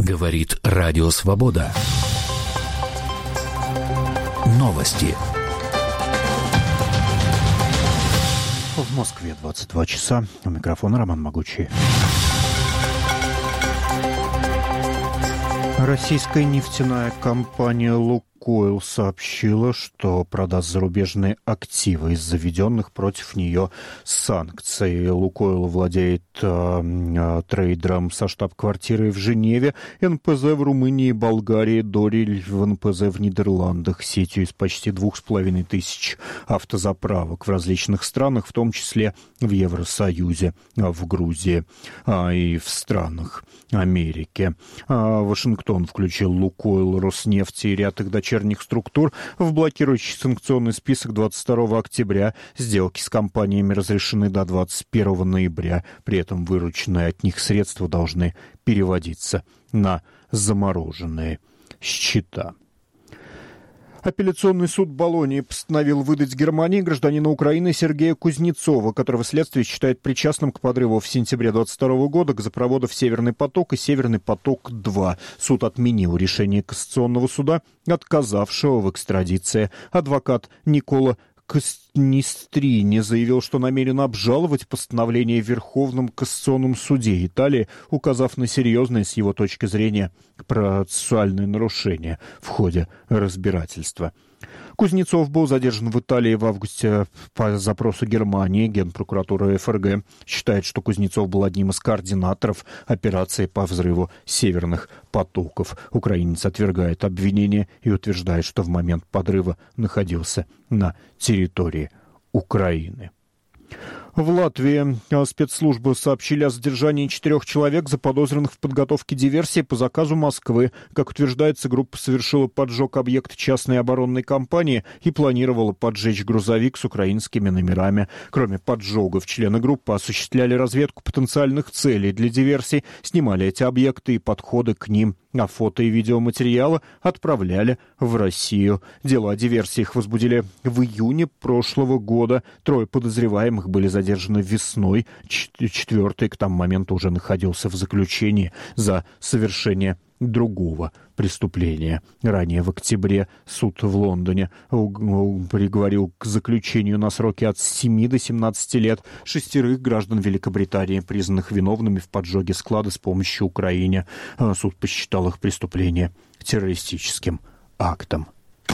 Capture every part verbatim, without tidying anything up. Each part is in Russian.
Говорит Радио Свобода. Новости. В Москве двадцать два часа. У микрофона Роман Могучий. Российская нефтяная компания «Лукойл» сообщила, что продаст зарубежные активы из-за введенных против нее санкций. «Лукойл» владеет э, трейдером со штаб-квартирой в Женеве, эн пэ зэ в Румынии, Болгарии, Дориль в эн пэ зэ в Нидерландах, сетью из почти двух с половиной тысяч автозаправок в различных странах, в том числе в Евросоюзе, в Грузии а, и в странах Америки. А, Вашингтон включил «Лукойл», «Роснефть» и ряд их дочерних структур в блокирующий санкционный список двадцать второго октября. Сделки с компаниями разрешены до двадцать первого ноября. При этом вырученные от них средства должны переводиться на замороженные счета. Апелляционный суд Болонии постановил выдать Германии гражданина Украины Сергея Кузнецова, которого следствие считает причастным к подрыву в сентябре двадцать второго года газопроводов «Северный поток» и «Северный поток-два». Суд отменил решение Кассационного суда, отказавшего в экстрадиции. Адвокат Никола Кастнистрини заявил, что намерен обжаловать постановление в Верховном кассационном суде Италии, указав на серьезные, с его точки зрения, процессуальные нарушения в ходе разбирательства. Кузнецов был задержан в Италии в августе по запросу Германии. Генпрокуратура эф эр гэ считает, что Кузнецов был одним из координаторов операции по взрыву северных потоков. Украинец отвергает обвинения и утверждает, что в момент подрыва находился на территории Украины. В Латвии спецслужбы сообщили о задержании четырех человек, заподозренных в подготовке диверсии по заказу Москвы. Как утверждается, группа совершила поджог объекта частной оборонной компании и планировала поджечь грузовик с украинскими номерами. Кроме поджогов, члены группы осуществляли разведку потенциальных целей для диверсий, снимали эти объекты и подходы к ним, а фото и видеоматериалы отправляли в Россию. Дело о диверсиях возбудили в июне прошлого года. Трое подозреваемых были задержаны задержаны весной. Четвертый к тому моменту уже находился в заключении за совершение другого преступления. Ранее в октябре суд в Лондоне приговорил к заключению на сроки от семи до семнадцати лет шестерых граждан Великобритании, признанных виновными в поджоге склада с помощью Украине. Суд посчитал их преступление террористическим актом.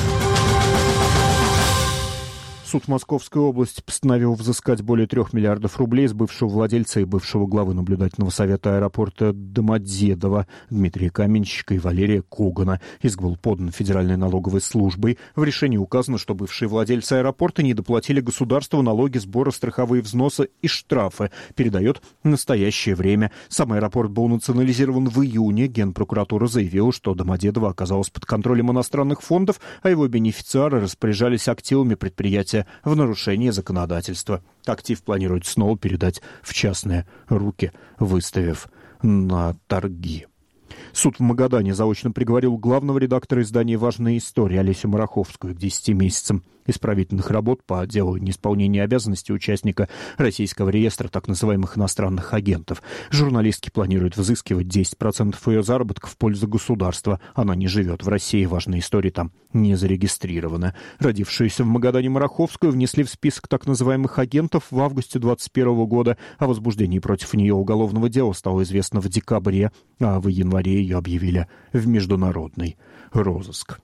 Суд Московской области постановил взыскать более трех миллиардов рублей с бывшего владельца и бывшего главы наблюдательного совета аэропорта Домодедово Дмитрия Каменщика и Валерия Когана. Иск был подан Федеральной налоговой службой. В решении указано, что бывшие владельцы аэропорта не доплатили государству налоги, сборы, страховые взносы и штрафы. Передает настоящее время. Сам аэропорт был национализирован в июне. Генпрокуратура заявила, что Домодедово оказалось под контролем иностранных фондов, а его бенефициары распоряжались активами предприятия в нарушение законодательства. Актив планируют снова передать в частные руки, выставив на торги. Суд в Магадане заочно приговорил главного редактора издания «Важные истории» Олесю Мараховскую к десяти месяцам исправительных работ по делу неисполнения обязанностей участника российского реестра так называемых иностранных агентов. Журналистки планируют взыскивать десять процентов ее заработка в пользу государства. Она не живет в России, «Важные истории» там не зарегистрированы. Родившуюся в Магадане Мараховскую внесли в список так называемых агентов в августе двадцать первого года. О возбуждении против нее уголовного дела стало известно в декабре, а в январе ее объявили в международный розыск.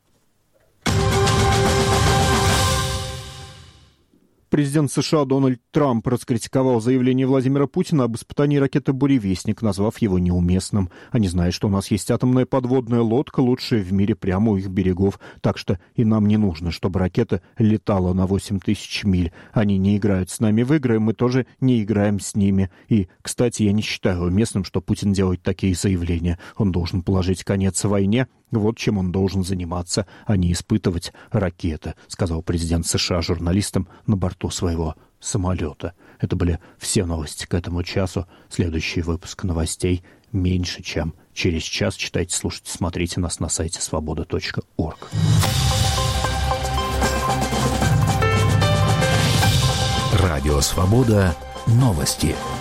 Президент США Дональд Трамп раскритиковал заявление Владимира Путина об испытании ракеты «Буревестник», назвав его неуместным. Они знают, что у нас есть атомная подводная лодка, лучшая в мире прямо у их берегов. Так что и нам не нужно, чтобы ракета летала на восемь тысяч миль. Они не играют с нами в игры, мы тоже не играем с ними. И, кстати, я не считаю уместным, что Путин делает такие заявления. Он должен положить конец войне. Вот чем он должен заниматься, а не испытывать ракеты, сказал президент США журналистам на борту своего самолета. Это были все новости к этому часу. Следующий выпуск новостей меньше, чем через час. Читайте, слушайте, смотрите нас на сайте свобода точка орг. Радио «Свобода». Новости.